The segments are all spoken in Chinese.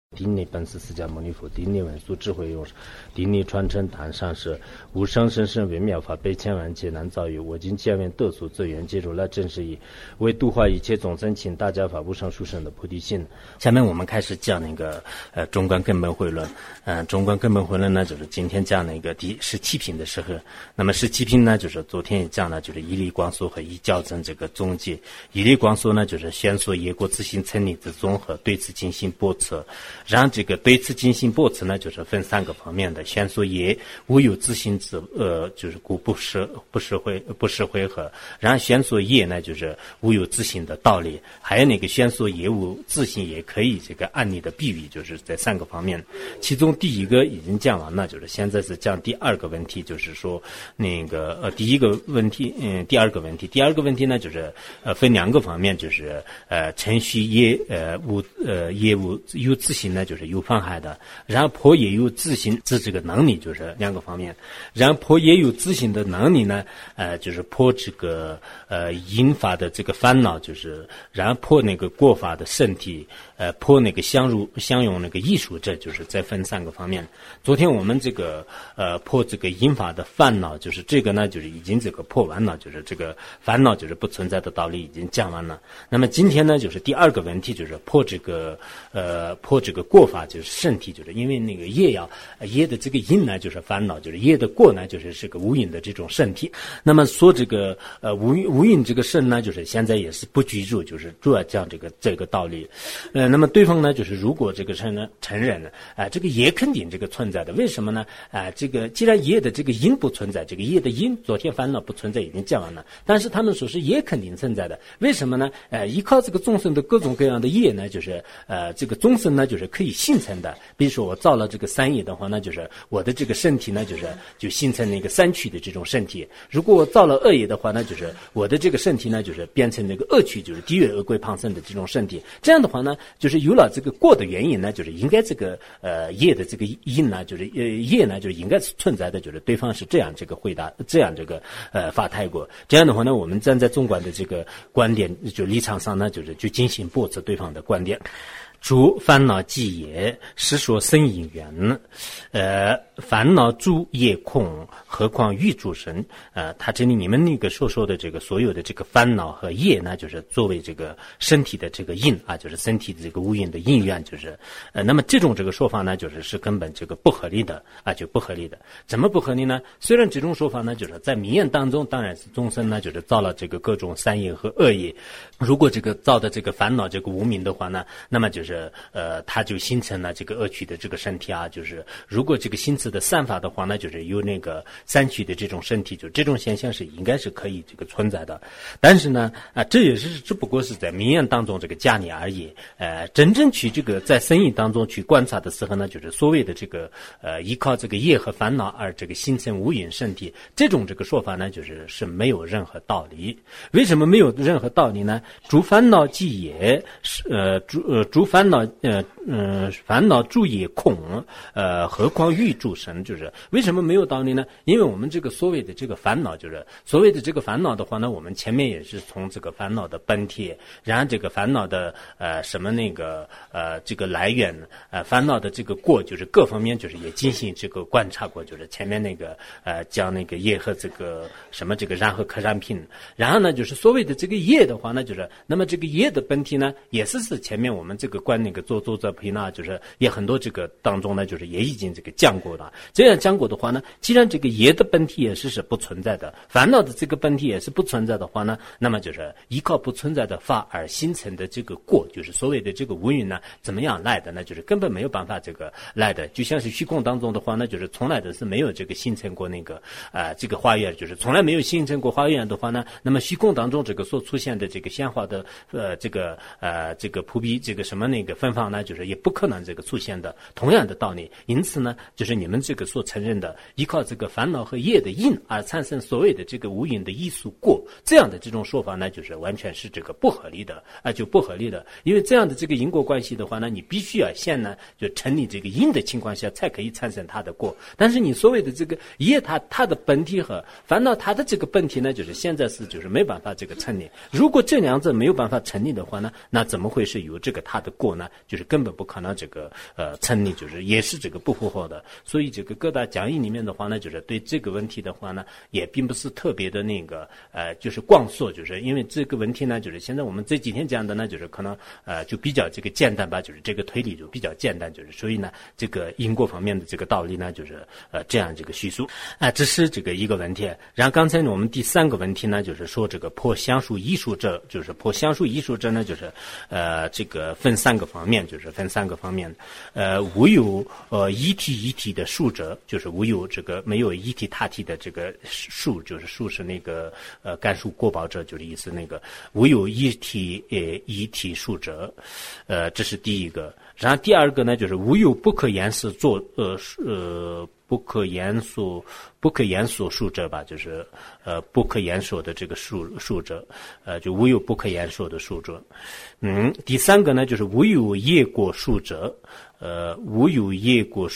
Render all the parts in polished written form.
顶礼本师释迦牟尼佛，顶礼文殊智慧用，顶礼传承坛上师，无上甚深微妙法，百千万劫难遭遇。我今见闻得所最缘皆如来真实义，为度化一切众生，请大家发无上殊胜的菩提心。下面我们开始讲那个中观根本慧论。中观根本慧论呢，就是今天讲那个第17品的时候，那么17品呢，就是昨天也讲了，就是一力光速和一校正这个总结。一力光速呢，就是先说业果自性成立之综合，对此进行驳斥。然后这个对此进行驳斥呢，就是分3个方面的。先说业无有自性之就是故不实回合。然后先说业呢，就是无有自性的道理。还有那个先说业无自性，也可以这个案例的比喻，就是在3个方面。其中第一个已经讲完了，就是现在是讲第2个问题，就是说那个第2个问题呢，就是分2个方面，就是程序业业务有自性呢，就是有妨害的，然后破业有自性自这个能力，就是2个方面。然后破业有自性的能力呢，就是破这个引发的这个烦恼，就是然后破那个过法的身体，破那个相用那个艺术，这就是再分3个方面。昨天我们这个破这个引发的烦恼，就是这个呢，就是已经这个破完了，就是这个烦恼就是不存在的道理已经讲完了。那么今天呢，就是第2个问题，就是破这个过法，就是身体，就是因为那个业的这个因呢，就是烦恼，就是业的过呢，就是个无因的这种身体。那么说这个无因这个身呢，就是现在也是不居住，就是主要讲这个道理。那么对方呢，就是如果这个承认这个业肯定这个存在的，为什么呢？这个既然业的这个因不存在，这个业的因昨天烦恼不存在已经讲完了，但是他们说是业肯定存在的，为什么呢？依靠这个众生的各种各样的业呢，就是这个众生呢，就是可以形成的。比如说我造了这个3业的话，那就是我的这个身体呢，就形成那个3趣的这种身体。如果我造了2业的话，那就是我的这个身体呢，就是变成那个2趣，就是地狱恶鬼旁生的这种身体。这样的话呢，就是有了这个过的原因呢，就是应该这个业的这个因呢，就是业呢，就是应该是存在的，就是对方是这样这个回答，这样这个发态过。这样的话呢，我们站在中观的这个观点就立场上呢，就是去进行驳斥对方的观点。诸烦恼即业，是说生因缘。烦恼诸业空，何况欲诸生？他这里你们那个所说的这个所有的这个烦恼和业呢，就是作为这个身体的这个因啊，就是身体的这个无因的因缘，就是那么这种这个说法呢，就是根本这个不合理的啊，就不合理的。怎么不合理呢？虽然这种说法呢，就是在名言当中，当然是众生呢，就是造了这个各种3业和2业。如果这个造的这个烦恼这个无明的话呢，那么就是它就形成了这个恶趣的这个身体啊，就是如果这个心智的散发的话呢，就是有那个3趣的这种身体，就这种现象是应该是可以这个存在的。但是呢，这也是只不过是在名言当中这个假拟而已。真正去这个在生意当中去观察的时候呢，就是所谓的这个依靠这个业和烦恼而这个形成无因身体，这种这个说法呢，是没有任何道理。为什么没有任何道理呢？诸烦恼即业，诸烦恼烦恼诸业空，何况欲诸生？就是为什么没有道理呢？因为我们这个所谓的这个烦恼，就是所谓的这个烦恼的话呢，我们前面也是从这个烦恼的本体，然后这个烦恼的什么那个这个来源，烦恼的这个过，就是各方面就是也进行这个观察过，就是前面那个讲那个业和这个什么这个然和可燃品，然后呢就是所谓的这个业的话呢，就是那么这个业的本体呢，也是前面我们这个观那个做皮呢，就是也很多这个当中呢，就是也已经这个讲过了。这样讲过的话呢，既然这个业的本体也是不存在的，烦恼的这个本体也是不存在的话呢，那么就是依靠不存在的法而形成的这个过，就是所谓的这个无因呢，怎么样来的呢？就是根本没有办法这个来的。就像是虚空当中的话呢，就是从来的是没有这个形成过那个这个花园，就是从来没有形成过花园的话呢，那么虚空当中这个所出现的这个显化的这个普比这个什么那个分法呢，就是也不可能这个出现的同样的道理。因此呢，就是你们这个所承认的依靠这个烦恼和业的因而产生所谓的这个无因的艺术过， 这样的这种说法呢，就是完全是这个不合理的就不合理的。因为这样的这个因果关系的话呢，你必须要先呢就成立这个因的情况下，才可以产生它的果。但是你所谓的这个业它的本体和烦恼它的这个本体呢，就是现在是就是没办法这个成立。如果这两者没有办法成立的话呢，那怎么会是有这个它的果呢？就是根本不可能这个成立，就是也是这个不符合的。所以这个各大讲义里面的话呢，就是对这个问题的话呢，也并不是特别的那个就是光说，就是因为这个问题呢，就是现在我们这几天讲的呢，就是可能就比较这个简单吧，就是这个推理就比较简单，就是所以呢，这个因果方面的这个道理呢，就是这样这个叙述这是这个一个问题。然后刚才呢，我们第三个问题呢，就是说这个破相数艺术者，就是破相数艺术者呢，就是这个分三个方面，就是分三个方面。无有一体的数者，就是无有这个没有一体他体的这个数，就是数是那个干数过保者，就是意思那个无有一体数者，这是第一个。然后第二个呢，就是无有不可言说不可言说数者吧，就是不可言说的这个数者，就无有不可言说的数者。第三个呢，就是无有业果数者，无有业果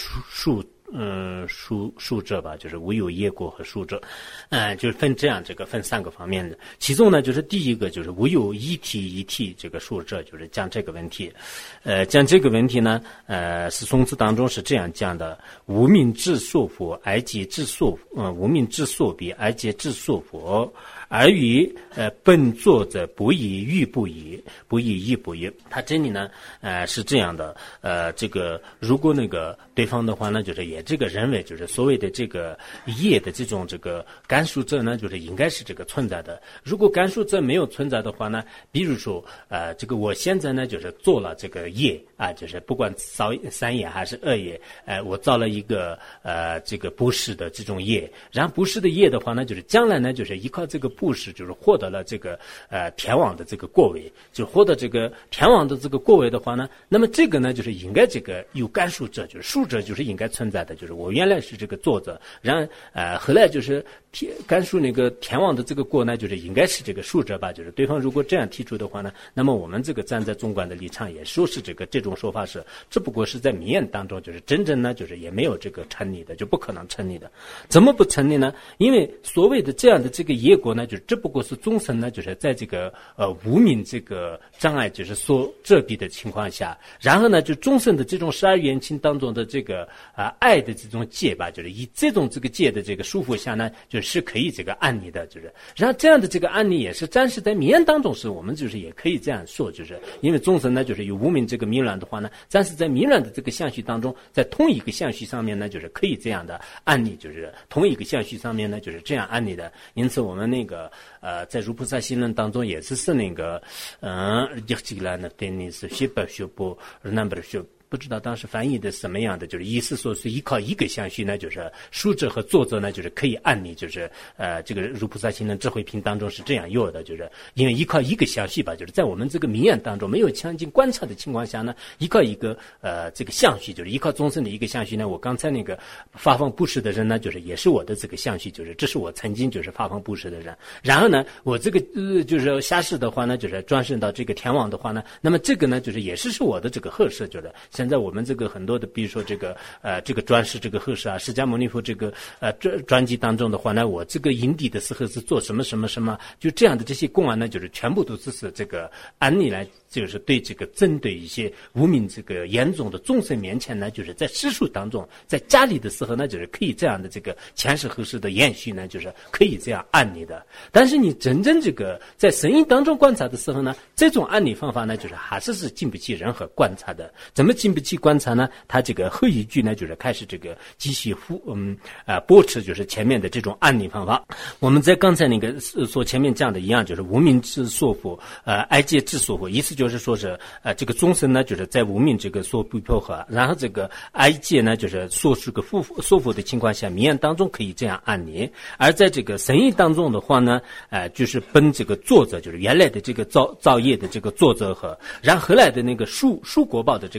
数者吧，就是无有业果和数者，就是分这样这个分三个方面的。其中呢，就是第一个就是无有一体这个数者，就是讲这个问题。讲这个问题呢，是宋词当中是这样讲的：无名之所佛，而皆之所无名之所彼，而皆之所佛。而于本作者不以喻不以，不以义不以。他这里呢是这样的，这个如果那个对方的话呢，就是也这个认为就是所谓的这个业的这种这个干涉者呢，就是应该是这个存在的。如果干涉者没有存在的话呢，比如说这个我现在呢就是做了这个业就是不管三业还是二业，我造了一个这个布施的这种业，然后布施的业的话呢，就是将来呢就是依靠这个布施，就是获得了这个天王的这个果位，就获得这个天王的这个果位的话呢，那么这个呢就是应该这个有干涉者，就是数者就是应该存在的，就是我原来是这个作者，然后后来就是干涉那个天王的这个果呢，就是应该是这个数者吧，就是对方如果这样提出的话呢，那么我们这个站在中观的立场也说是这种说法是，只不过是在名言当中，就是真正呢就是也没有这个成立的，就不可能成立的。怎么不成立呢？因为所谓的这样的这个业果呢，就是只不过是众生呢就是在这个无明这个障碍就是所遮蔽的情况下，然后呢就众生的这种12缘情当中的这个爱的这种戒吧，就是以这种这个戒的这个束缚下呢，就是可以这个安立的，就是然后这样的这个安立也是暂时在名言当中是我们就是也可以这样说，就是因为众生呢就是有无明这个迷乱的话呢，暂时在迷乱的这个相续当中，在同一个相续上面呢就是可以这样的安立，就是同一个相续上面呢就是这样安立的。因此我们那个在如菩萨行论当中也是那个不知道当时翻译的什么样的，就是意思说是依靠一个相续呢，就是书者和作者呢，就是可以按理就是这个如菩萨行论智慧品当中是这样有的，就是因为依靠一个相续吧，就是在我们这个名言当中没有强行观察的情况下呢，依靠一个这个相续，就是依靠众生的一个相续呢，我刚才那个发放布施的人呢，就是也是我的这个相续，就是这是我曾经就是发放布施的人，然后呢我这个就是下世的话呢，就是转生到这个天王的话呢，那么这个呢就是也是我的这个后世，就是现在我们这个很多的比如说这个转世这个后世释迦牟尼佛这个专辑当中的话呢，我这个因地的时候是做什么什么什么，就这样的这些公案呢，就是全部都是这个案例来就是对这个针对一些无明这个严重的众生面前呢，就是在世俗当中在家里的时候呢，就是可以这样的这个前世后世的延续呢，就是可以这样案例的。但是你真正这个在神印当中观察的时候呢，这种案例方法呢，就是还是经不起任何观察的。怎么经不起观察呢？他这个后一句呢，就是开始这个继续驳斥就是前面的这种案例方法。我们在刚才那个所前面讲的一样，就是无明之所缚，哀戒之所缚，意思就是说是这个众生呢，就是在无明这个所不配合，然后这个哀戒呢，就是所是个束缚的情况下，名言当中可以这样案例，而在这个神意当中的话呢，就是本这个作者，就是原来的这个造业的这个作者和然后后来的那个树果报的这个相属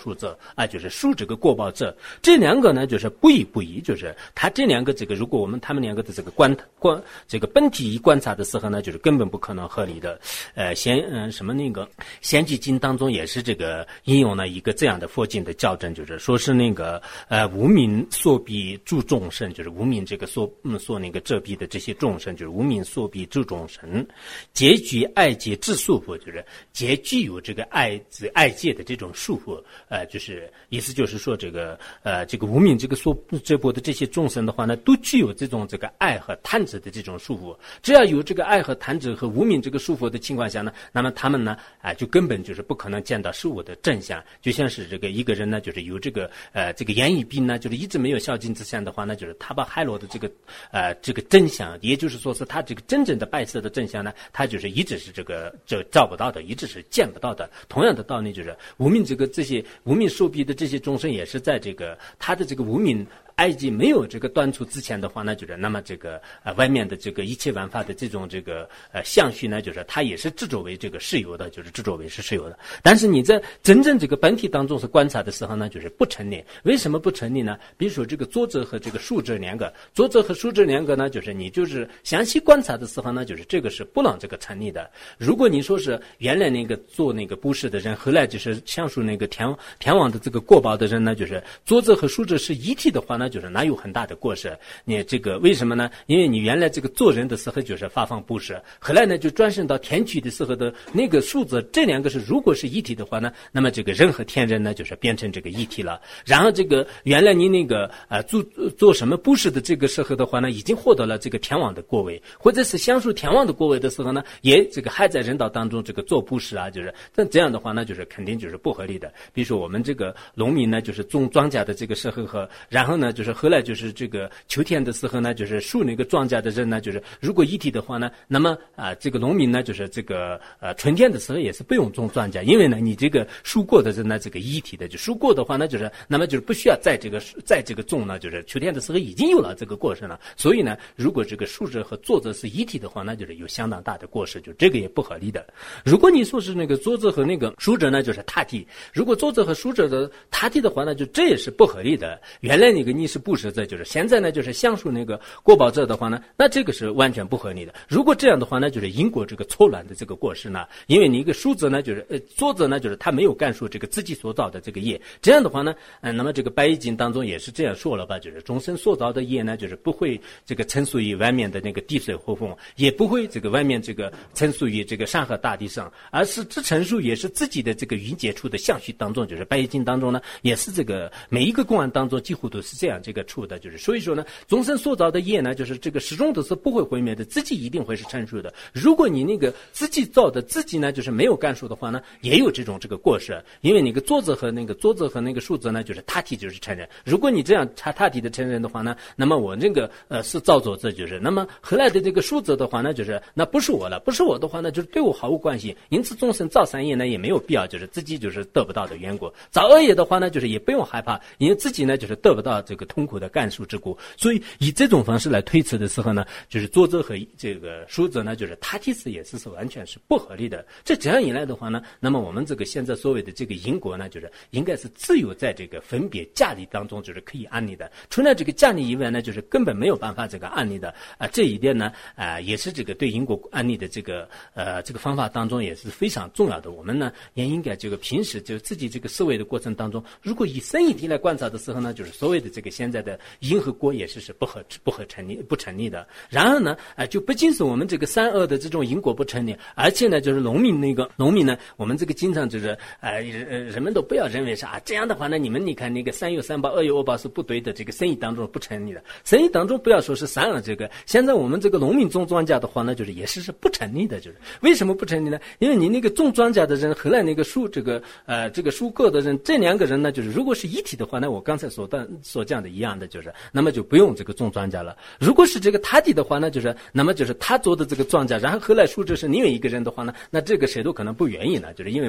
树者啊，就是树这个过报者，这两个呢就是不一，就是他这两个这个，如果我们他们两个的这个这个本体一观察的时候呢，就是根本不可能合理的。什么那个《仙记经》当中也是这个引用了一个这样的佛经的校正，就是说是那个无名所逼诸众生，就是无名这个所那个遮蔽的这些众生，就是无名所逼诸众生，结具爱界之束缚，就是皆具有这个爱界的这种束缚，就是意思就是说这个无名这个所遮蔽的这些众生的话呢，都具有这种这个爱和贪执的这种束缚。只要有这个爱和贪执和无名这个束缚的情况下呢，那么他们呢就根本就是不可能见到事物的真相。就像是这个一个人呢，就是有这个眼翳病呢，就是一直没有孝敬之相的话呢，就是他把海螺的这个真相，也就是说是他这个真正的白色的真相呢，他就是一直是这照不到的，一直是见不到的。同样的道理，就是无名这些无名受逼的这些众生，也是在这个他的这个无名埃及没有这个断除之前的话呢，就是那么这个外面的这个一切万法的这种这个相续呢，就是它也是执着为这个事有的，就是执着为是事有的。但是你在真正这个本体当中是观察的时候呢，就是不成立。为什么不成立呢？比如说这个作者和这个述者两个，作者和述者两个呢，就是你就是详细观察的时候呢，就是这个是不能这个成立的。如果你说是原来那个做那个布施的人，后来就是享受那个天王的这个过报的人呢，就是作者和述者是一体的话呢，就是哪有很大的过失。你这个为什么呢？因为你原来这个做人的时候就是发放布施，后来呢就转生到天趣的时候的那个数字，这两个是如果是一体的话呢，那么这个人和天人呢就是变成这个一体了。然后这个原来你那个做什么布施的这个时候的话呢，已经获得了这个天王的国位，或者是享受天王的国位的时候呢，也这个还在人道当中这个做布施啊，就是但这样的话呢，就是肯定就是不合理的。比如说我们这个农民呢，就是种庄稼的这个时候和然后呢就是后来就是这个秋天的时候呢，就是树那个庄稼的人呢，就是如果一体的话呢，那么这个农民呢，就是这个春天的时候也是不用种庄稼，因为呢你这个树过的人呢，这个一体的就树过的话呢，就是那么就是不需要在这个种呢，就是秋天的时候已经有了这个过程了。所以呢，如果这个树者和作者是一体的话，那就是有相当大的过失，就这个也不合理的。如果你说是那个作者和那个书者呢，就是他体，如果作者和书者的他体的话呢，就这也是不合理的。原来那个你是布施者，就是现在呢就是享受那个过报者的话呢，那这个是完全不合理的。如果这样的话呢，就是因果这个错乱的这个过失呢，因为你一个书者呢，就是作者呢，就是他没有干出这个自己所造的这个业，这样的话呢，那么这个《白易经》当中也是这样说了吧，就是众生所造的业呢，就是不会这个称属于外面的那个地水火风，也不会这个外面这个称属于这个山河大地上，而是只陈述也是自己的这个云解处的相续当中，就是《白易经》当中呢，也是这个每一个公案当中几乎都是这样这个处的，就是所以说呢，众生所造的业呢，就是这个始终都是不会毁灭的，自己一定会是陈述的。如果你那个自己造的自己呢，就是没有干涉的话呢，也有这种这个过失，因为那个作者和那个数字呢，就是他体就是承认。如果你这样他体的承认的话呢，那么我这个是造作者，就是那么后来的这个数字的话呢，就是那不是我了，不是我的话呢，就是对我毫无关系。因此众生造善业呢也没有必要，就是自己就是得不到的缘故；造恶业的话呢，就是也不用害怕，因为自己呢就是得不到这个痛苦的干涉之故。所以以这种方式来推测的时候呢，就是作者和这个书者呢，就是他其实也是完全是不合理的。这样一来的话呢，那么我们这个现在所谓的这个因果呢，就是应该是自由在这个分别价理当中就是可以安立的，除了这个价理以外呢，就是根本没有办法这个安立的这一点呢也是这个对因果安立的这个方法当中也是非常重要的。我们呢也应该这个平时就自己这个思维的过程当中，如果以生一体来观察的时候呢，就是所谓的这个现在的因和果也是不成立的。然后呢就不仅是我们这个善恶的这种因果不成立，而且呢就是农民呢，我们这个经常就是人们都不要认为是这样的话呢，你看那个善有善报恶有恶报是不对的，这个生意当中不成立的。生意当中不要说是善恶，这个现在我们这个农民种庄稼的话呢，就是也是不成立的。就是为什么不成立呢？因为你那个种庄稼的人后来那个收这个收割的人，这两个人呢，就是如果是一体的话呢，我刚才所讲的一样的，就是那么就不用这个种庄稼了。如果是这个他体的话呢，就是那么就是他做的这个庄稼，然后后来收这是另外一个人的话呢，那这个谁都可能不愿意呢，就是因为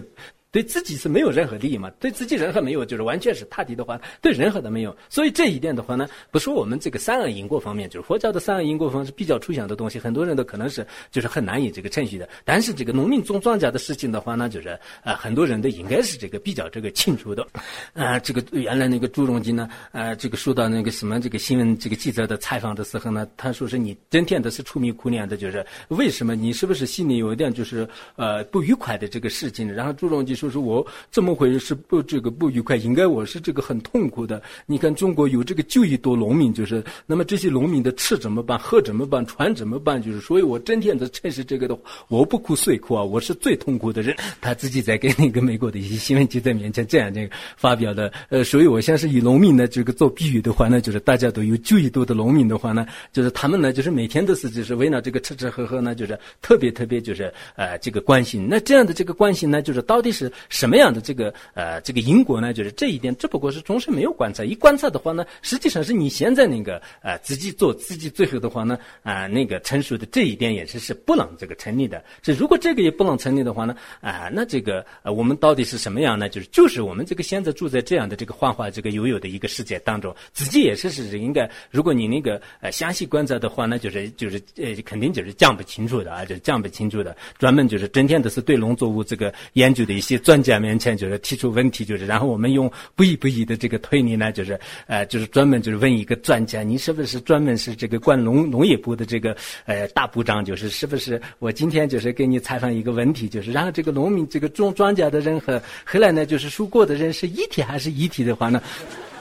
对自己是没有任何利益嘛，对自己任何没有，就是完全是他体的话，对任何的没有。所以这一点的话呢，不是我们这个三恶因果方面，就是佛教的三恶因果方面是比较抽象的东西，很多人都可能是就是很难以这个程序的。但是这个农民种庄稼的事情的话呢，就是很多人都应该是这个比较这个清楚的。这个原来那个朱镕基呢，这个说到那个什么这个新闻这个记者的采访的时候呢，他说是你整天都是愁眉苦脸的，就是为什么你是不是心里有一点就是不愉快的这个事情？然后朱镕基说是我怎么会是不愉快？应该我是这个很痛苦的。你看中国有这个9亿多农民，就是那么这些农民的吃怎么办？喝怎么办？穿怎么办？就是所以我整天的陈述这个的话，我不哭谁哭啊？我是最痛苦的人。他自己在给那个美国的一些新闻记者面前这样这个发表的。所以我像是以农民呢这个做比喻的话呢，就是大家都有9亿多的农民的话呢，就是他们呢就是每天都是就是为了这个吃吃喝喝呢，就是特别就是这个关心。那这样的这个关心呢，就是到底是什么样的这个因果呢？就是这一点只不过是终身没有观察，一观察的话呢，实际上是你现在那个自己做自己最后的话呢那个陈述的这一点也是不能这个成立的。是如果这个也不能成立的话呢那这个我们到底是什么样呢？就是我们这个现在住在这样的这个幻化这个悠悠的一个世界当中，自己也是应该，如果你那个详细观察的话呢，就是肯定就是讲不清楚的就是讲不清楚的。专门就是整天都是对农作物这个研究的一些专家面前就是提出问题，就是然后我们用不一的这个推理呢，就是专门就是问一个专家，你是不是专门是这个管农业部的这个大部长，是不是我今天就是给你采访一个问题，就是然后这个农民这个种庄稼的人和后来呢就是属果的人是一体还是一体的话呢？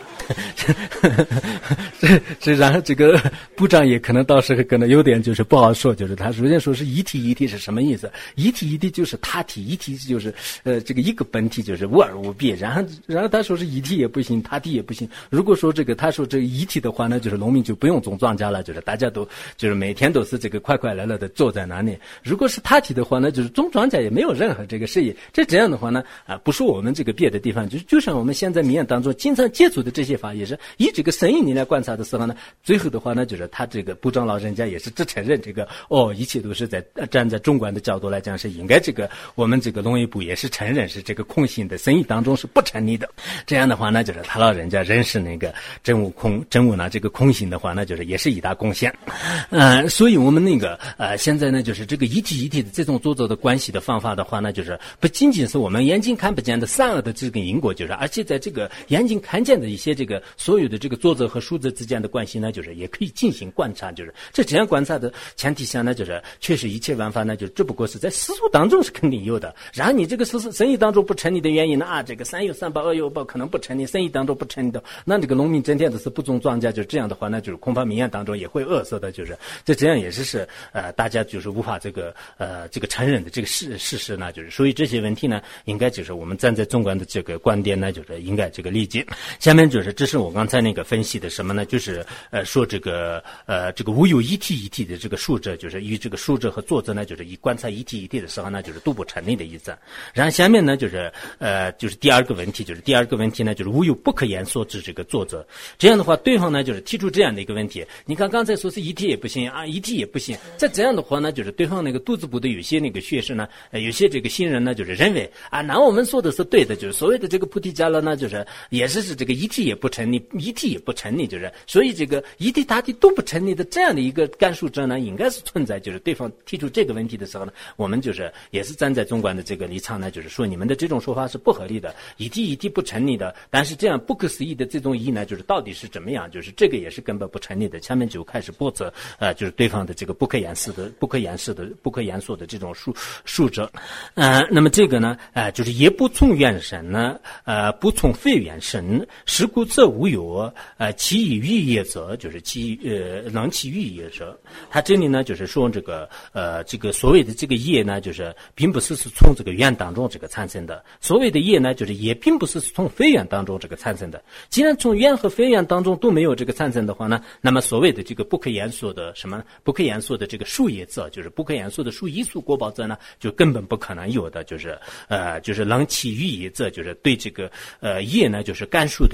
然后这个部长也可能到时候可能有点就是不好说，就是他首先说是一体是什么意思？一体就是他体，一体就是这个一个本体就是无二无别。然后他说是一体也不行，他体也不行。如果说他说这个一体的话呢，就是农民就不用种庄稼了，就是大家都就是每天都是这个快快乐乐的坐在那里。如果是他体的话呢，就是种庄稼也没有任何这个事业。这样的话呢不说我们这个别的地方，就像我们现在民间当中经常接触的这些法也是以这个生意你来观察的时候呢，最后的话呢，就是他这个部长老人家也是只承认这个一切都是在站在中观的角度来讲是应该这个我们这个农业部也是承认是这个空性的生意当中是不成立的。这样的话呢，就是他老人家认识那个真物呢这个空性的话呢，就是也是一大贡献。所以我们那个现在呢就是这个一体的这种作者的关系的方法的话呢，就是不仅仅是我们眼睛看不见的善恶的这个因果，就是而且在这个眼睛看见的一些这个所有的这个作者和书者之间的关系呢，就是也可以进行观察，就是这样观察的前提下呢，就是确实一切万法呢，就只不过是在世俗当中是肯定有的。然后你这个生意当中不成立的原因呢这个三有三宝二有宝可能不成立，生意当中不成立的，那这个农民整天都是不种庄稼，就这样的话呢，就是恐怕民间当中也会恶色的，就是这样也是大家就是无法这个承认的这个事实呢，就是所以这些问题呢，应该就是我们站在纵观的这个观点呢，就是应该这个理解。下面就是这是我刚才那个分析的什么呢？就是说这个无有一体的这个数者，就是与这个数者和作者呢，就是以观察一体的时候呢，就是都不成立的意思。然后下面呢就是第二个问题，呢就是无有不可言说之这个作者。这样的话，对方呢就是提出这样的一个问题，你看刚才说是一体也不行一体也不行，在这样的话呢，就是对方那个肚子部的有些那个学士呢，有些这个新人呢，就是认为那我们说的是对的，就是所谓的这个菩提伽罗呢，就是也是这个一体也不成立，一体也不成立，就是所以这个一体他体都不成立的这样的一个干涉者呢，应该是存在。就是对方提出这个问题的时候呢，我们就是也是站在中观的这个立场呢，就是说你们的这种说法是不合理的，一体不成立的。但是这样不可思议的这种义呢，就是到底是怎么样？就是这个也是根本不成立的。下面就开始驳斥就是对方的这个不可言说的这种述者。那么这个呢就是也不从原神呢不从非原神，是故则无有其以欲也者，就是能其欲也者。他这里呢就是说这个所谓的这个业呢，就是并不是从这个缘当中这个产生的，所谓的业呢，就是也并不是从非缘当中这个产生的。既然从缘和非缘当中都没有这个产生的话呢，那么所谓的这个不可言说的不可言说的这个数业者，就是不可言说的数一数果报者呢，就根本不可能有的。就是能其欲也者，就是对这个业呢，就是干涉的这种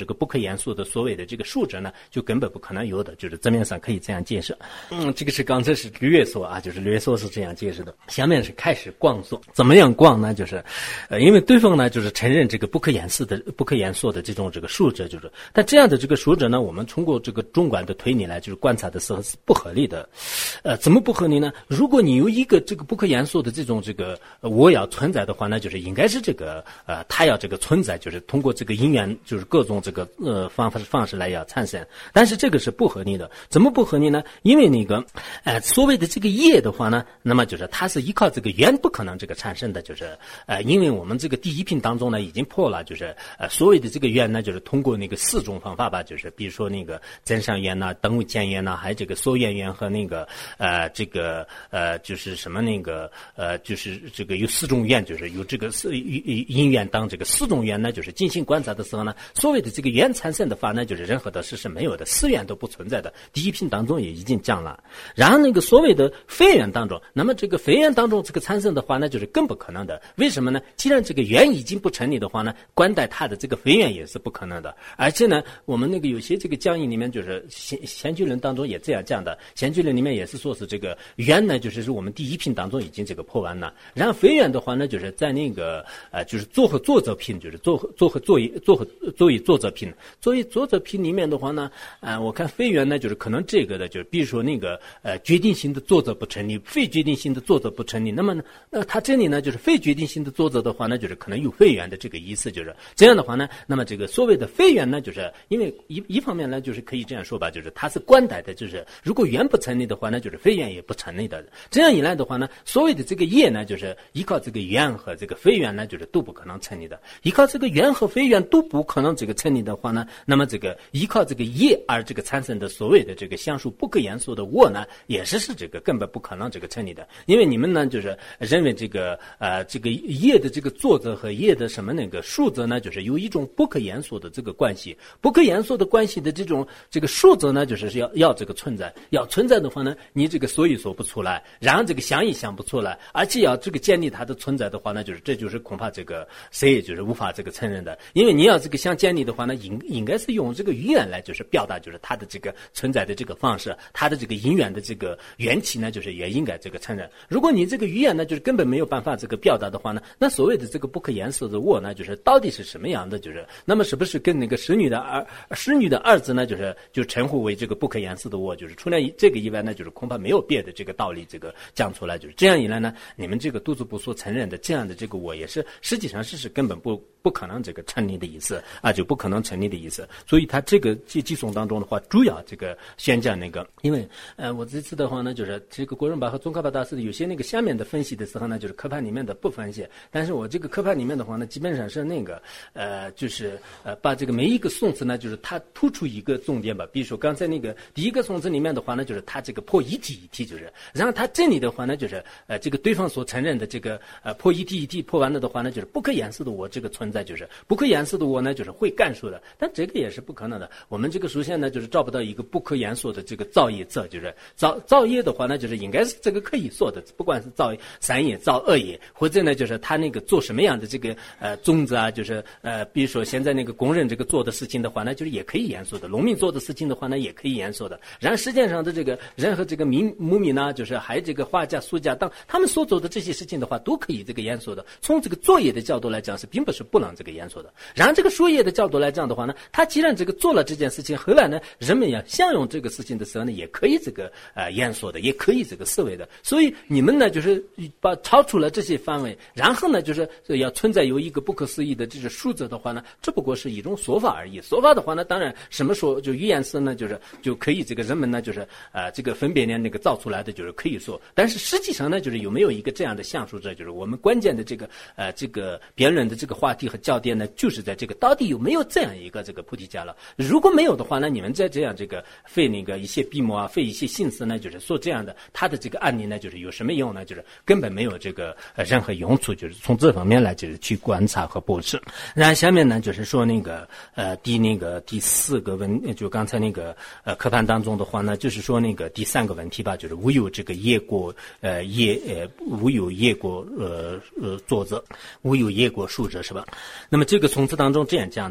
这个不可言说的所谓的这个数值呢，就根本不可能有的，就是字面上可以这样解释。这个是刚才是略说啊，就是略说是这样解释的。下面是开始光说，怎么样光呢？就是因为对方呢就是承认这个不可言说的这种这个数值，就是但这样的这个数值呢，我们通过这个中观的推理来就是观察的时候是不合理的。怎么不合理呢？如果你有一个这个不可言说的这种这个我要存在的话，那就是应该是这个它要这个存在，就是通过这个因缘就是各种这个方式来要产生。但是这个是不合理的。怎么不合理呢？因为那个所谓的这个业的话呢，那么就是它是依靠这个缘不可能这个产生的，就是因为我们这个第一品当中呢已经破了，就是所谓的这个缘呢，就是通过那个4种方法吧，就是比如说那个增上缘呐、等无间缘呐，还有这个所缘缘和那个就是什么那个就是这个有4种缘，就是有这个因缘当这个4种缘呢，就是进行观察的时候呢，所谓的这个缘产生的法呢，就是任何的事是没有的，4缘都不存在的。第一品当中也已经讲了。然后那个所谓的非缘当中，那么这个非缘当中这个产生的话呢，就是更不可能的。为什么呢？既然这个缘已经不成立的话呢，观待它的这个非缘也是不可能的。而且呢，我们那个有些这个讲义里面就是贤居论当中也这样讲的，贤居论里面也是说是这个缘呢，就是我们第一品当中已经这个破完了。然后非缘的话呢，就是在那个就是作和作者品，就是作和作业作者品，作为作者品里面的话呢，我看非缘呢，就是可能这个的，就是比如说那个决定性的作者不成立，非决定性的作者不成立。那么呢，他这里呢，就是非决定性的作者的话呢，就是可能有非缘的这个意思，就是这样的话呢，那么这个所谓的非缘呢，就是因为一方面呢，就是可以这样说吧，就是它是观待的，就是如果缘不成立的话呢，就是非缘也不成立的。这样一来的话呢，所谓的这个业呢，就是依靠这个缘和这个非缘呢，就是都不可能成立的。依靠这个缘和非缘都不可能这个成立的话呢，那么这个依靠这个业而这个产生的所谓的这个相属不可言说的我呢，也是这个根本不可能这个成立的。因为你们呢就是认为这个这个业的这个作者和业的什么那个数则呢，就是有一种不可言说的这个关系，不可言说的关系的这种这个数则呢，就是要这个存在，要存在的话呢，你这个说也说不出来，然后这个想也想不出来，而且要这个建立它的存在的话呢，就是这就是恐怕这个谁也就是无法这个承认的。因为你要这个想建立的话呢，应该是用这个语言来就是表达就是它的这个存在的这个方式，它的这个因缘的这个缘起呢，就是也应该这个承认。如果你这个语言呢就是根本没有办法这个表达的话呢，那所谓的这个不可言说的我呢，就是到底是什么样的，就是那么是不是跟那个使女的儿子呢，就称呼为这个不可言说的我，就是除了这个以外呢，就是恐怕没有别的这个道理这个讲出来。就是这样一来呢，你们这个肚子部所承认的这样的这个我也是实际上是根本不可能这个成立的意思啊，就不可能成立的意思。所以他这个寄送当中的话，主要这个宣讲那个，因为我这次的话呢，就是这个国人法和宗喀巴大师有些那个下面的分析的时候呢，就是科判里面的不分析，但是我这个科判里面的话呢，基本上是那个就是把这个每一个宋词呢，就是它突出一个重点吧。比如说刚才那个第一个宋词里面的话呢，就是它这个破一体一体，就是然后它这里的话呢，就是这个对方所承认的这个破一体一体破完了的话呢，就是不可言说的我这个存在，就是不可言说的我呢，就是会干说的，但这个也是不可能的。我们这个首先呢，就是找不到一个不可言说的这个造业者，就是造业的话呢，就是应该是这个可以说的，不管是造善业、造恶业，或者呢，就是他那个做什么样的这个宗旨啊，就是比如说现在那个工人这个做的事情的话呢，就是也可以言说的；农民做的事情的话呢，也可以言说的。然后世界上的这个人和这个牧民呢，就是还有这个画家、书家当他们所做的这些事情的话，都可以这个言说的。从这个作业的角度来讲，是并不是不能这个言说的。然后这个说业的角度来讲的话呢，他既然这个做了这件事情，后来呢，人们要享用这个事情的时候呢，也可以这个言说的，也可以这个思维的。所以你们呢，就是把超出了这些范围，然后呢，就是要存在有一个不可思议的这个数字的话呢，只不过是一种说法而已。说法的话呢，当然什么说就语言词呢，就可以这个人们呢，就是这个分别呢那个造出来的就是可以说，但是实际上呢，就是有没有一个这样的相数者，就是我们关键的这个辩论的这个话题和焦点呢，就是在这个到底有没有这样一个这个菩提伽罗。如果没有的话呢，你们再这样这个费那个一些笔墨啊，费一些心思呢，就是说这样的他的这个案例呢，就是有什么用呢？就是根本没有这个任何用处，就是从这方面来就是去观察和驳斥。然后下面呢，就是说那个第四个就刚才那个课判当中的话呢，就是说那个第三个问题吧，就是无有这个业果无有业果作者，无有业果数者，是吧？那么这个从词当中这样讲的，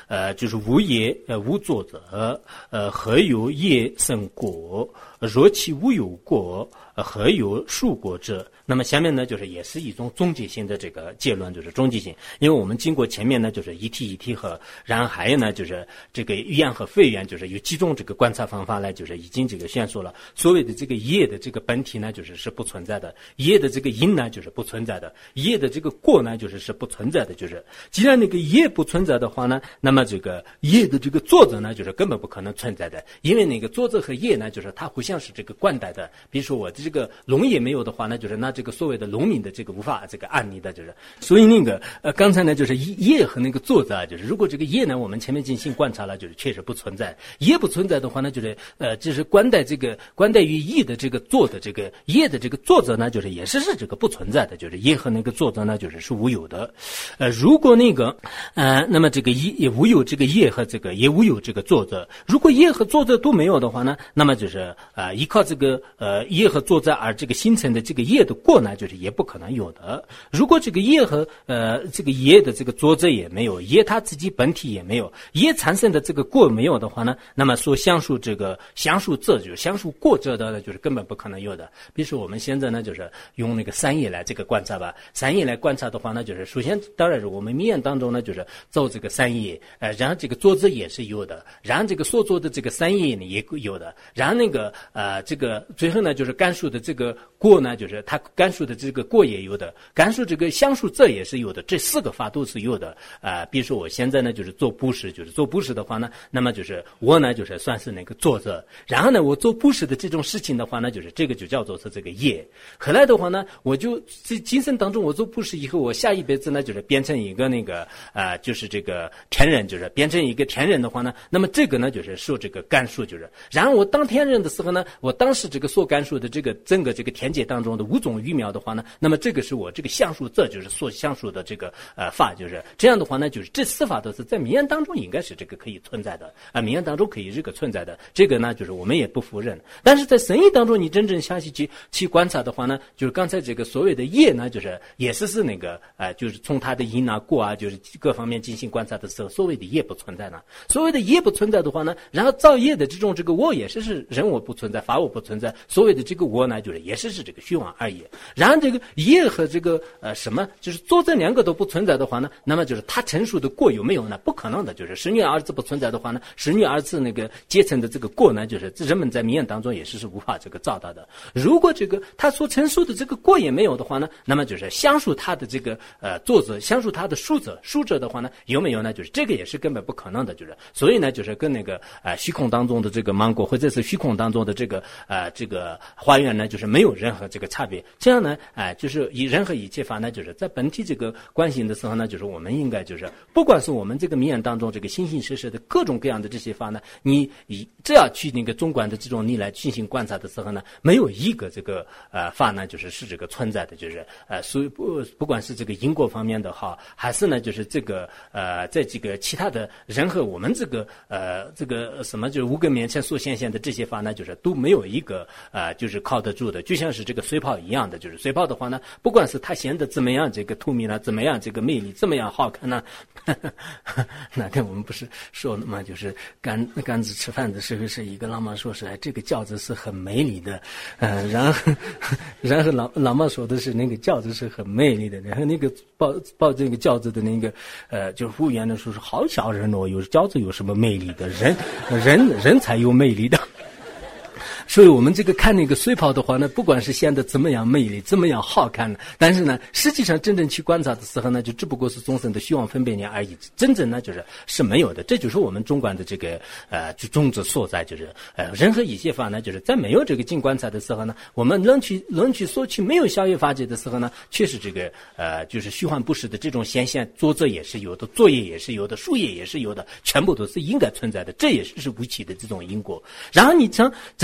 就是无业无作者，何有业生果？若其无有果，何有树果者？那么下面呢，就是也是一种终极性的这个结论，就是终极性。因为我们经过前面呢，就是一体和，然后还有呢，就是这个语言和非语言，就是有几种这个观察方法呢，就是已经这个宣说了。所谓的这个业的这个本体呢，是不存在的；业的这个因呢，就是不存在的；业的这个果呢，是不存在的。就是既然那个业不存在的话呢，那么这个业的这个作者呢，根本不可能存在的，因为那个作者和业呢，它互相是这个贯带的。比如说我的这个农业没有的话呢，那这个所谓的农民的这个无法这个案例的，所以那个刚才呢，业和那个作者，如果这个业呢，我们前面进行观察了，确实不存在。业不存在的话呢，关带于业的这个作的这个业的这个作者呢，也是这个不存在的，业和那个作者呢，是无有的。如果那个那么这个也无有这个业和这个也无有这个作者。如果业和作者都没有的话呢，那么依靠这个业和作者而这个形成的这个业的果呢，也不可能有的。如果这个业和这个业的这个作者也没有，业它自己本体也没有，业产生的这个果没有的话呢，那么所详述这个详述者详述过者的呢，根本不可能有的。比如说我们现在呢，用那个三业来这个观察吧。三业来观察的话呢，首先当然是我们密言当中呢，做这个三业，然后这个作者也是有的，然后这个所做的这个三业呢也有的，然后那个这个最后呢，干述的这个果呢，他干述的这个果也有的，干述这个详述者也是有的，这四个法都是有的。比如说我现在呢，做布施，做布施的话呢，那么我呢，算是那个作者，然后呢，我做布施的这种事情的话呢，这个就叫做是这个业。后来的话呢，我就在今生当中我做布施以后，我下一辈子呢，变成一个那个这个天人，变成一个天人的话呢，那么这个呢，受这个干述，然后我当天人的时候呢，我当时这个所干述的这个整个这个天界当中的五种语妙的话呢，那么这个是我这个详述者，所详述的这个法，这样的话呢，这四法都是在名言当中应该是这个可以存在的名言当中可以这个存在的，这个呢我们也不否认。但是在神意当中，你真正详细去观察的话呢，刚才这个所谓的业呢，也是那个从它的因啊果啊，各方面进行观察的时候，所谓的业不存在呢。所谓的业不存在的话呢，然后造业的这种这个我也是人我不存在，法我不存在，所谓的这个我呢，也是这个虚妄而已。然后这个业和这个什么作者两个都不存在的话呢，那么他陈述的果有没有呢？不可能的，十女儿子不存在的话呢，十女儿子那个结成的这个果呢，人们在名言当中也是无法这个找到的。如果他所陈述的这个果也没有的话呢，那么详述他的这个作者，详述他的书者的话呢，有没有呢？这个也是根本不可能的，所以呢，跟那个虚空当中的这个芒果，或者是虚空当中的这个花园呢，没有任何这个差别。这样呢，以任何一切法呢，在本体这个观行的时候呢，我们应该不管是我们这个名言当中这个形形色色的各种各样的这些法呢，你只要去那个中观的这种你来进行观察的时候呢，没有一个这个法呢，是这个存在的，所以不管是这个因果方面的好，还是呢这个在这个其他的任何我们这个什么五根面前所显现的这些法呢，都没有一个靠得住的，就像是这个水泡一样的，水泡的话呢，不管是它显得怎么样这个透明呢，怎么样这个魅力，怎么样好看呢？那天我们不是说了吗？杆子吃饭的时候，是一个老妈说是这个轿子是很美丽的，然后老妈说的是那个轿子是很美丽的，然后那个抱这个轿子的那个服务员呢说是好小人哦，轿子有什么魅力的？人才有魅力的。所以我们这个看那个水泡的话呢，不管是显得怎么样美丽，怎么样好看呢，但是呢，实际上真正去观察的时候呢，就只不过是众生的虚妄分别念而已，真正呢是没有的。这就是我们中观的这个就宗旨所在，任何一切法呢，在没有这个静观察的时候呢，我们论去说去没有消业法界的时候呢，确实这个虚幻不实的这种显现，作者也是有的，作业也是有的，术业也是有的，全部都是应该存在的，这也是无期的这种因果。然后你像真正这个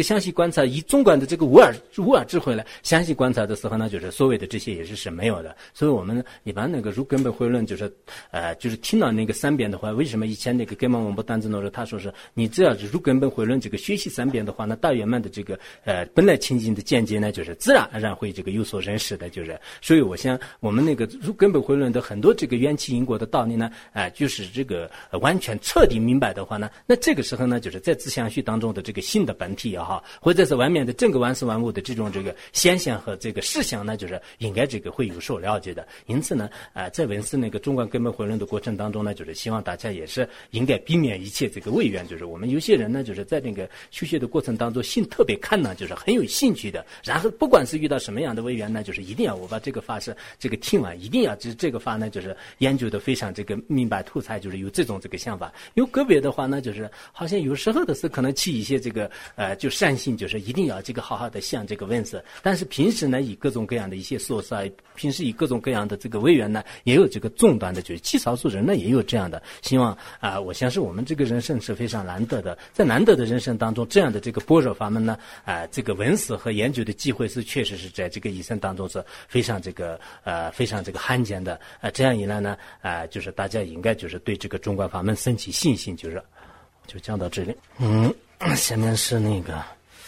详细观察，以纵观的这个无耳智慧来详细观察的时候呢，就是所谓的这些也是没有的。所以我们一般那个如根本回论就是听到那个三遍的话，为什么以前那个根本我们不单子说他说是你只要是如根本回论这个学习三遍的话呢，大圆满的这个本来清净的见解呢，就是自然而然会这个有所认识的，就是所以我想我们那个如根本回论的很多这个缘起因果的道理呢，就是这个完全彻底明白的话呢，那这个时候呢，就是在自相续当中的这个新的本体也好，或者是外面的整个万事万物的这种这个现象和这个事项呢，就是应该这个会有所了解的。因此呢，在闻思那个中观根本回论的过程当中呢，就是希望大家也是应该避免一切这个违缘，就是我们有些人呢，就是在那个修学的过程当中，心特别看呢，就是很有兴趣的，然后不管是遇到什么样的违缘呢，就是一定要我把这个法是这个听完，一定要这个法呢，就是研究的非常这个明白透彻，就是有这种这个想法。有个别的话呢，就是好像有时候的是可能起一些这个就善心，就是一定要这个好好的想这个闻思，但是平时呢，以各种各样的一些说法，平时以各种各样的这个违缘呢，也有这个重端的，就是极少数人呢也有这样的。希望我相信我们这个人生是非常难得的，在难得的人生当中，这样的这个般若法门呢，这个闻思和研究的机会是确实是在这个一生当中是非常这个非常这个罕见的。这样一来呢，就是大家应该就是对这个中观法门升起信心，就讲到这里。下面是那个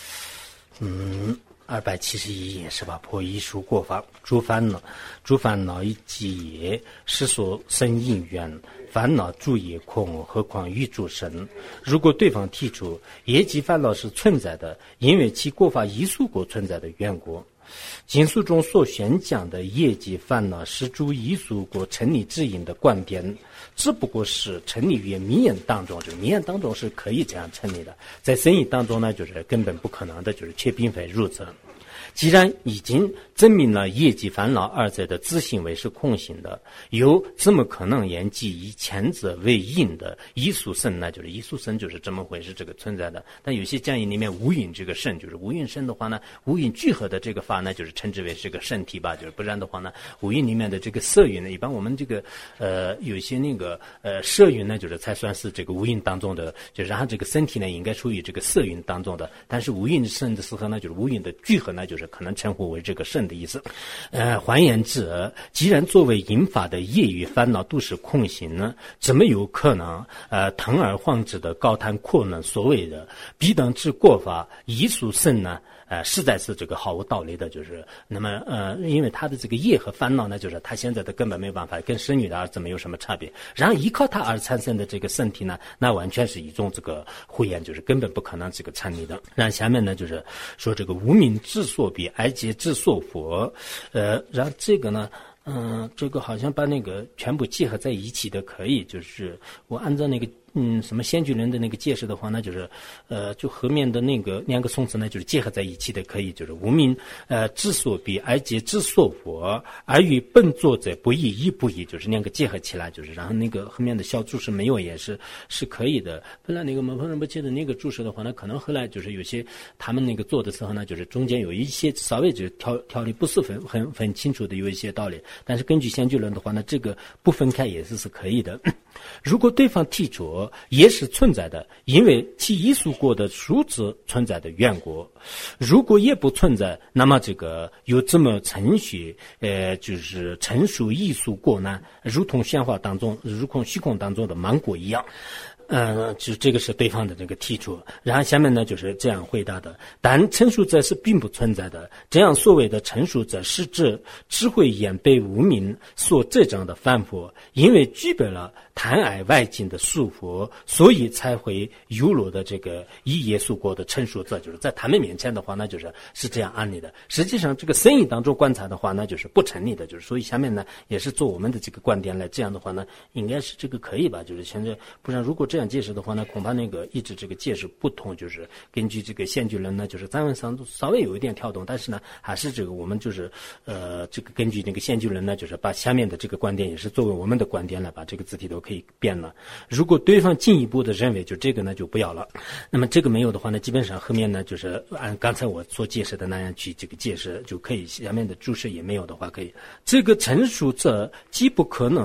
271页是吧？破一书过法，诸烦恼以积业，是所生因缘。烦恼诸业空，何况欲诸生？如果对方提出业及烦恼是存在的，因为其过法异熟果存在的缘故。经书中所宣讲的业及烦恼是诸异熟果成立之因的观点，只不过是成立于迷眼当中，就是迷眼当中是可以这样成立的，在生意当中呢，就是根本不可能的，就是却并非如此。既然已经证明了业及烦恼二者的自行为是空性的，又怎么可能言即以前者为因的异熟生呢？就是异熟生就是这么回事，这个存在的。但有些讲义里面无因这个生，就是无因生的话呢，无因聚合的这个法呢，就是称之为这个身体吧，就是不然的话呢，无因里面的这个色蕴呢，一般我们这个有些那个色蕴呢，就是才算是这个无因当中的，就是然后这个身体呢应该属于这个色蕴当中的，但是无因生的时候呢，就是无因的聚合呢，就是可能称呼为这个圣的意思。换言之，既然作为因法的业与烦恼都是空性呢，怎么有可能堂而皇之的高谈阔论所谓的彼等之过法异熟生呢？实在是这个毫无道理的，就是那么因为他的这个业和烦恼呢，就是他现在的根本没有办法跟生女的儿子没有什么差别，然后依靠他而产生的这个身体呢，那完全是一种这个胡言，就是根本不可能这个成立的。然后下面呢就是说这个无名之所比哀劫之所佛，然后这个呢这个好像把那个全部结合在一起的可以，就是我按照那个什么先觉论的那个解释的话呢，就是就后面的那个两个宋词呢，就是结合在一起的可以，就是无名之所比哀劫之所佛，而与本作者不异亦不异，就是两个结合起来，就是然后那个后面的小注释没有也是可以的。本来那个蒙峰仁波切的那个注释的话呢，可能后来就是有些他们那个做的时候呢，就是中间有一些稍微就是条理不是很清楚的有一些道理，但是根据先觉论的话呢，这个不分开也是可以的。如果对方提出也是存在的，因为其异熟果的数字存在的缘故，如果也不存在，那么这个又怎么程序就是陈述异熟果呢？如同显化当中，如同虚空当中的芒果一样。就这个是对方的这个提出，然后下面呢就是这样回答的。但陈述者是并不存在的，这样所谓的陈述者是指只会演被无名所这样的反复，因为具备了贪爱外境的束缚，所以才会有落的这个以耶稣国的陈述者，就是在他们面前的话呢，是这样案例的。实际上这个生意当中观察的话呢，就是不成立的，就是所以下面呢也是做我们的这个观点来，这样的话呢，应该是这个可以吧？就是现在不然如果这样解释的话呢，恐怕那个一直这个解释不同，就是根据这个先觉论呢，就是赞文上稍微有一点跳动，但是呢，还是这个我们就是这个根据那个先觉论呢，就是把下面的这个观点也是作为我们的观点来把这个字体都可以变了。如果对方进一步的认为就这个呢就不要了，那么这个没有的话呢，基本上后面呢就是按刚才我所解释的那样去这个解释就可以，下面的注释也没有的话可以。这个陈述者既不可能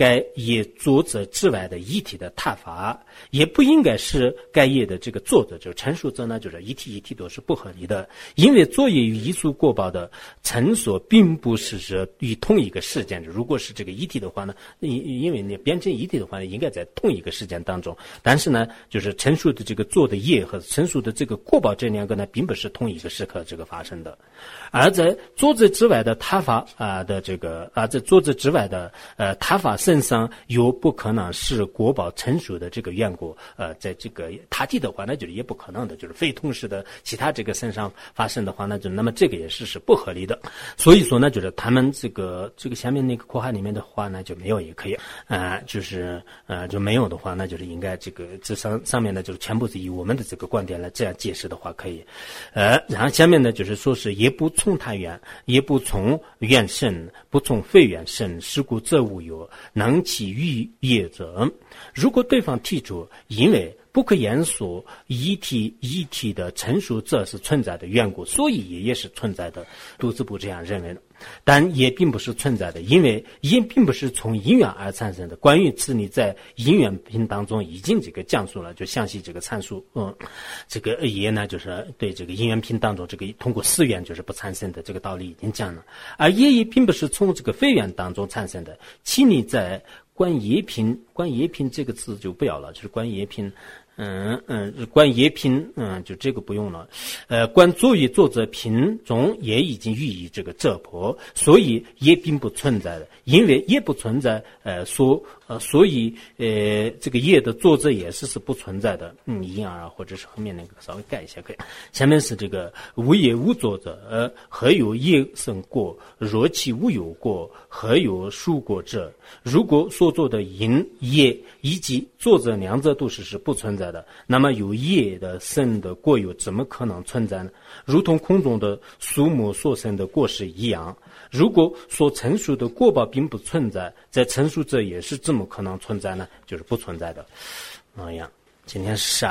该业作者之外的一体的踏法，也不应该是该业的这个作者，就是陈述者呢，就是一体都是不合理的。因为作业与艺术过报的陈述并不是与同一个事件，如果是这个一体的话呢，因为你变成一体的话呢，应该在同一个事件当中。但是呢，就是陈述的这个做的业和陈述的这个过报这两个呢，并不是同一个时刻这个发生的。而在作者之外的他法的这个在作者之外的他法身上又不可能是过报陈述的这个缘故，在这个他体的话那就是也不可能的，就是非同时的其他这个身上发生的话，那么这个也是不合理的。所以说呢，就是他们这个下面那个括号里面的话呢就没有也可以，就没有的话，那就是应该这个这上面呢就是全部是以我们的这个观点来这样解释的话可以，然后下面呢就是说是也不从他缘，也不从缘生，不从非缘生，是故则无有，能其于业者。如果对方提出因为不可言说一体的陈述这是存在的缘故，所以也是存在的，杜子部这样认为的。但也并不是存在的，因为也并不是从因缘而产生的。关于此，你在因缘品当中已经这个讲述了，就详细这个阐述。这个也呢，就是对这个因缘品当中这个通过四缘就是不产生的这个道理已经讲了。而也并不是从这个非缘当中产生的。其你在观业品这个字就不要了，就是观业品。观业品，就这个不用了。观作业作者品中也已经予以这个遮破，所以也并不存在的。因为也不存在，所以这个业的作者也是不存在的。一样啊，或者是后面那个稍微改一下可以。下面是这个无业无作者，何有业生过？若其无有过，何有属过者？如果所做的因业以及作者两者都是不存在的，那么有业的生的过有怎么可能存在呢？如同空中的树木所生的果实一样，如果所陈述的果报并不存在，在陈述者也是怎么可能存在呢？就是不存在的。今天是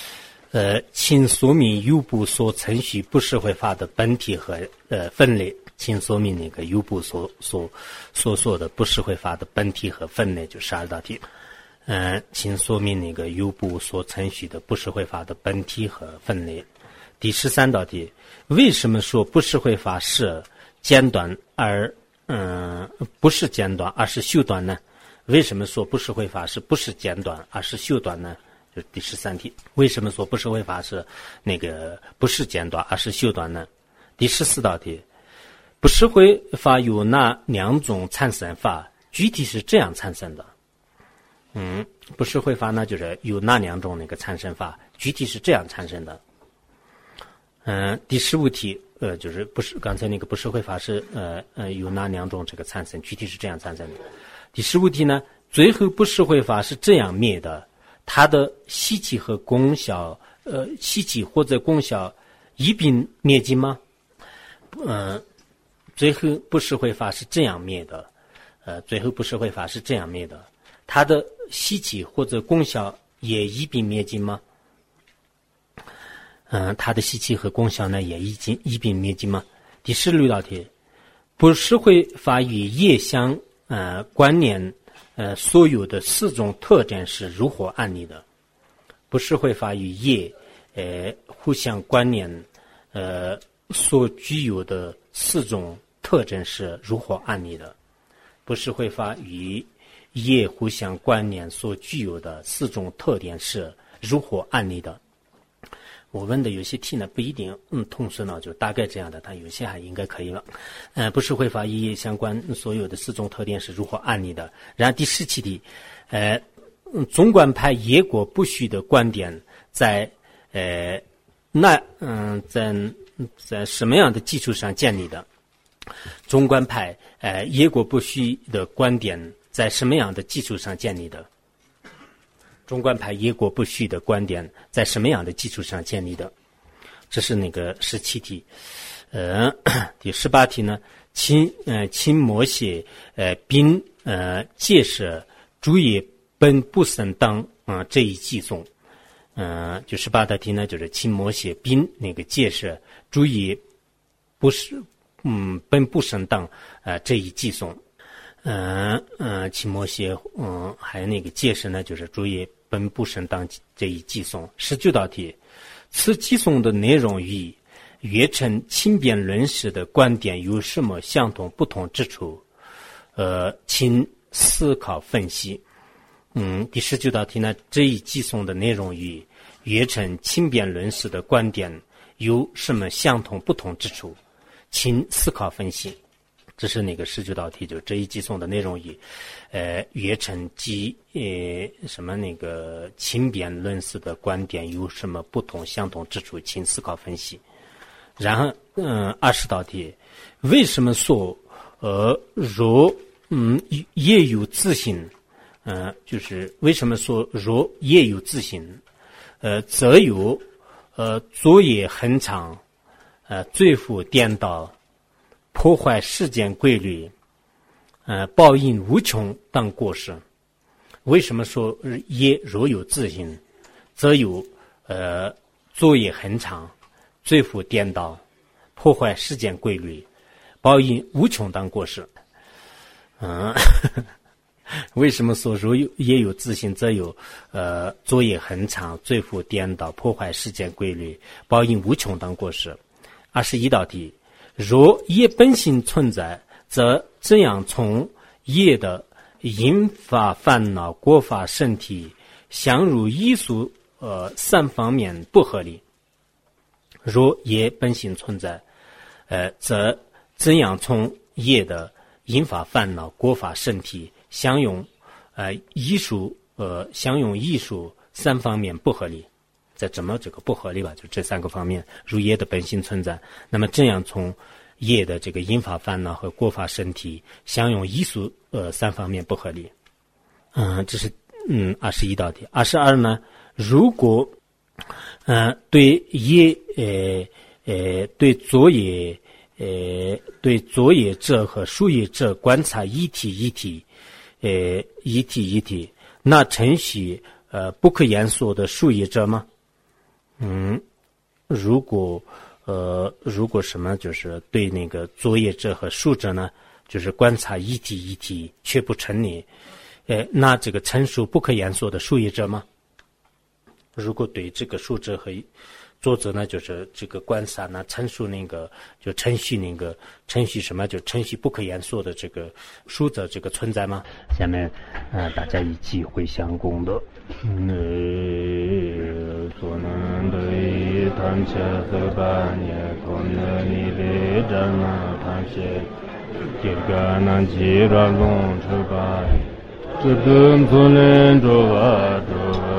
12，请说明有部所程序不实惠法的本体和分类。请说明那个有部所说的不实惠法的本体和分类，就12道题。请说明那个有部所程序的不实惠法的本体和分类。第13道题，为什么说不实惠法是简短而不是简短而是修短呢？为什么说不实惠法是不是简短而是修短呢？就是第13题，为什么说不实惠法是那个不是简短而是修短呢？第14道题，不实惠法有哪两种产生法？具体是这样产生的。不实惠法呢，就是有哪两种那个产生法？具体是这样产生的。第15题，就是不是刚才那个不实惠法是有哪两种这个产生？具体是这样产生的。第15题呢，最后不实惠法是这样灭的，它的习气和功效，习气或者功效一并灭尽吗？最后不实惠法是这样灭的，最后不实惠法是这样灭的，它的习气或者功效也一并灭尽吗？它的习气和功效呢也一并灭尽吗？第16道题，不实惠法与业相关联所有的4种特征是如何案例的？不实惠法与业互相关联所具有的4种特征是如何案例的？不实惠法与业互相关联所具有的4种特点是如何案例的？我问的有些题呢不一定同时呢就大概这样的，但有些还应该可以了。不实惠法与业相关所有的4种特点是如何案例的？然后第17题，中观派业果不虚的观点在在什么样的基础上建立的？中观派业果不虚的观点在什么样的基础上建立的？中观派业果不虚的观点在什么样的基础上建立的？这是那个17题。第18题呢，请默写并解释主业本不生等这一记诵。就18道题呢，就是请默写并那个解释主业不是本不生等这一记诵。 期末些还有那个解释呢，就是主也本不生当这一寄送。19道题，此寄送的内容与约称轻辩论时的观点有什么相同不同之处？请思考分析。第19道题呢，这一寄送的内容与约称轻辩论时的观点有什么相同不同之处？请思考分析。这是那个19道题，就这一寄送的内容与约称及什么那个轻辩论时的观点有什么不同相同之处？请思考分析。然后20道题，为什么说若也有自信，就是为什么说若也有自信，则有作业很长，罪负颠倒，破坏世间规律，报应无穷等过失？为什么说也若有自信，则有作业很长，罪负颠倒，破坏世间规律，报应无穷当过失？为什么说若也有自信，则有作业很长，罪负颠倒，破坏世间规律，报应无穷当过失？21道题，若业本性存在，则怎样从业的因法烦恼果法身体相入艺术三方面不合理？若业本性存在，则怎样从业的因法烦恼果法身体相用艺术三方面不合理？在怎么这个不合理吧？就这3个方面，如业的本性存在，那么这样从业的这个因法烦恼和果法身体相用艺术3方面不合理。这是21道题。22呢，如果对业对作业者和属业者观察一体，那程序不可言说的属业者吗？如果什么就是对那个作业者和属者呢，就是观察一体却不成立，那这个陈述不可言说的属业者吗？如果对这个属者和作者呢，就是这个观察呢，陈述那个就程序什么，就程序不可言说的这个属者这个存在吗？下面大家一起回向功德。所能对谈切和半夜同的你的真那谈切这个能记软龙出版这顿做人做啊做